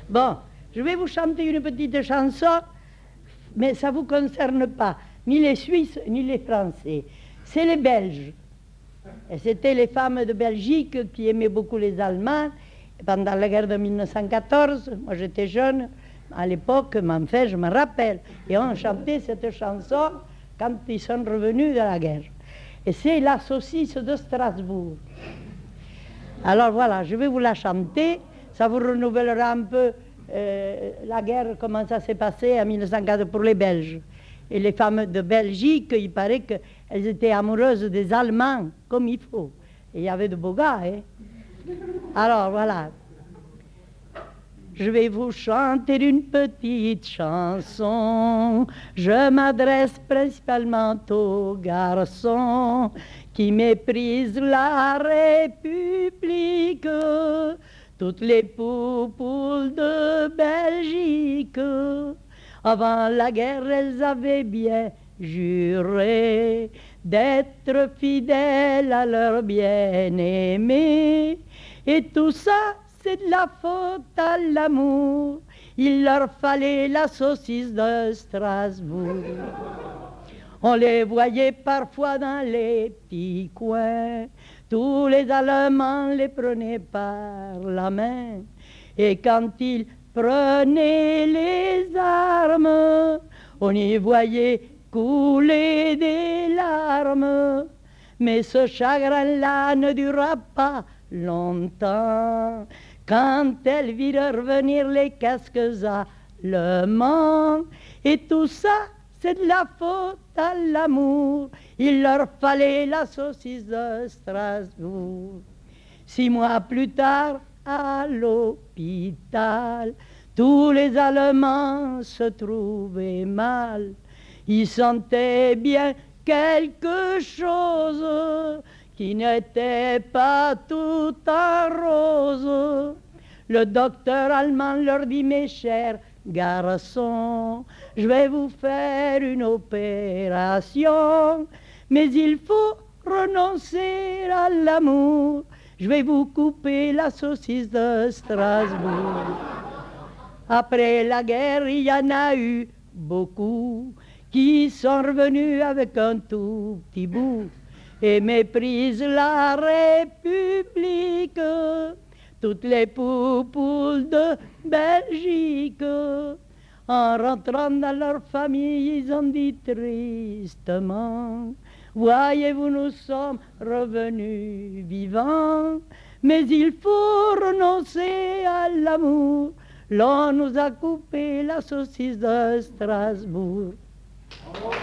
Bon, je vais vous chanter une petite chanson, mais ça ne vous concerne pas, ni les Suisses, ni les Français. C'est les Belges. Et c'était les femmes de Belgique qui aimaient beaucoup les Allemands. Pendant la guerre de 1914, moi j'étais jeune à l'époque, mais enfin je me rappelle. Et on chantait cette chanson quand ils sont revenus de la guerre. Et c'est la saucisse de Strasbourg. Alors voilà, je vais vous la chanter. Ça vous renouvellera un peu la guerre, comment ça s'est passé en 1914 pour les Belges. Et les femmes de Belgique, il paraît qu'elles étaient amoureuses des Allemands, comme il faut. Et il y avait de beaux gars, hein. Alors voilà. Je vais vous chanter une petite chanson. Je m'adresse principalement aux garçons qui méprisent la République. Toutes les poupoules de Belgique, avant la guerre, elles avaient bien juré d'être fidèles à leur bien-aimé. Et tout ça, c'est de la faute à l'amour. Il leur fallait la saucisse de Strasbourg. On les voyait parfois dans les petits coins. Tous les Allemands les prenaient par la main. Et quand ils prenaient les armes, on y voyait couler des larmes. Mais ce chagrin-là ne dura pas longtemps. Quand elles virent revenir les casques allemands, et tout ça, c'est de la faute à l'amour. Il leur fallait la saucisse de Strasbourg. 6 mois plus tard, à l'hôpital, tous les Allemands se trouvaient mal. Ils sentaient bien quelque chose qui n'était pas tout en rose. Le docteur allemand leur dit: mes chers garçons, je vais vous faire une opération, mais il faut renoncer à l'amour. Je vais vous couper la saucisse de Strasbourg. Après la guerre, il y en a eu beaucoup qui sont revenus avec un tout petit bout et méprisent la République. Toutes les poupoules de Belgique, en rentrant dans leur famille, ils ont dit tristement: voyez-vous, nous sommes revenus vivants, mais il faut renoncer à l'amour. L'on nous a coupé la saucisse de Strasbourg.